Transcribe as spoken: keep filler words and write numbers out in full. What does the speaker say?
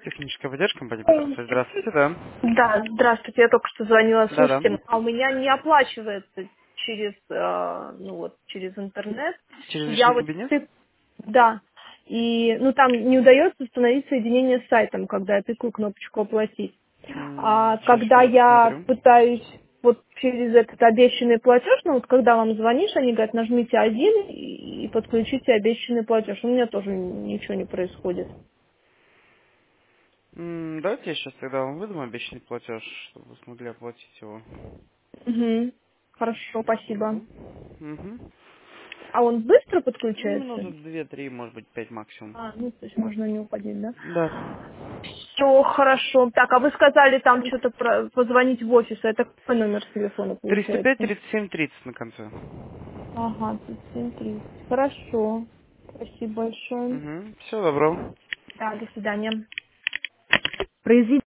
Техническая поддержка, компания Петросович. Здравствуйте, да. Да, здравствуйте, я только что звонила. Да-да. Слушайте, а у меня не оплачивается через, э, ну вот, через интернет. Через Я личный вот, кабинет? ты- да, и, ну, там не удается установить соединение с сайтом, когда я тыкаю кнопочку «Оплатить». М, А Сейчас когда секунду я посмотрю. пытаюсь вот через этот обещанный платеж, ну, вот когда вам звонишь, они говорят, нажмите один и и подключите обещанный платеж. У меня тоже ничего не происходит. М, Давайте я сейчас тогда вам выдам обещанный платеж, чтобы вы смогли оплатить его. Угу. Хорошо, спасибо. Секунду. Угу. А он быстро Ну, подключается? минуты две-три, может быть, пять максимум. А, ну, то есть можно не упадет, да? Да. Все хорошо. Так, а вы сказали там что-то про позвонить в офис. Это какой номер телефона триста пять получается? тридцать семь тридцать на конце. Ага, тридцать семь тридцать. Хорошо. Спасибо большое. Угу. Всего доброго. Да, до свидания. Произведение.